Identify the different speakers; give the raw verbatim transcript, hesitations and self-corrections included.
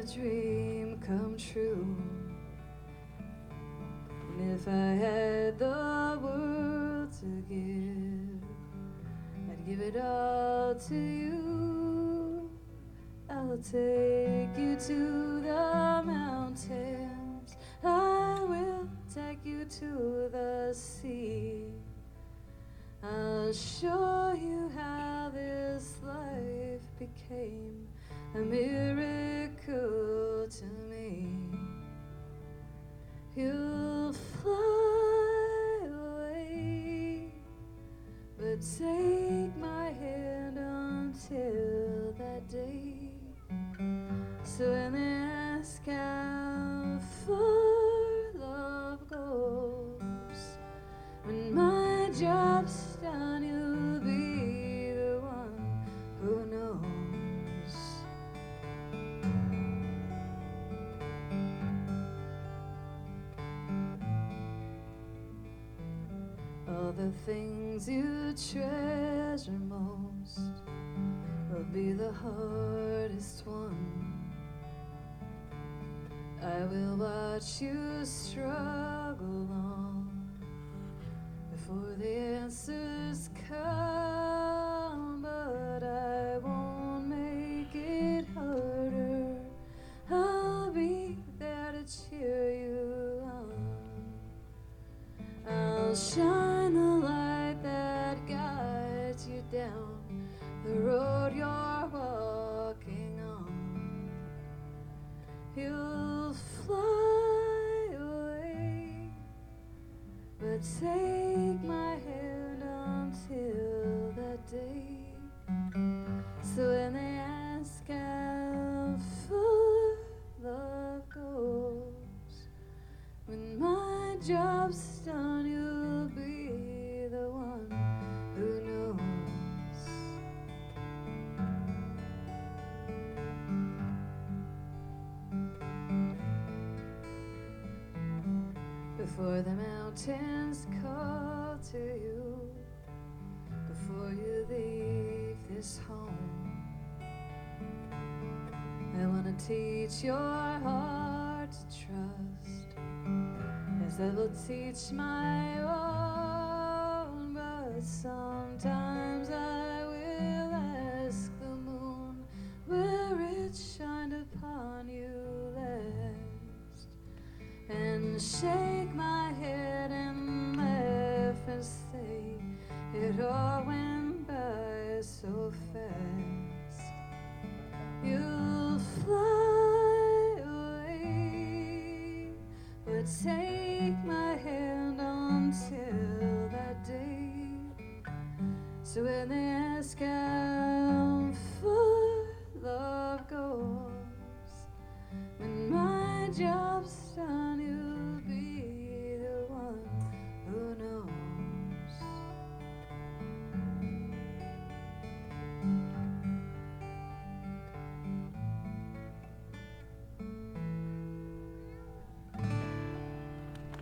Speaker 1: a dream come true. And if I had the world to give, I'd give it all to you. I'll take you to the mountains, I will take you to the sea. I'll show you how this life became a miracle to me. You'll fly away, but take my hand until that day. So when they ask how far love goes, when my job's done, you'll be the one who knows. All the things you treasure most will be the hardest one. I will watch you struggle on before the answers come, but I won't make it harder. I'll be there to cheer you on. I'll shine the light that guides you down the road you're walking on. You'll fly away, but take my hand until that day. So when they ask how far love goes, when my job's done, you'll be the one who knows. Before the mountains call to you, before you leave this home, I want to teach your heart to trust, as I will teach my own. But sometimes I will ask the moon where it shined upon you last, and shake my head and laugh and say it all went by so fast. You'll fly away, but take my hand until that day. So when they ask how far love goes, when my job's done,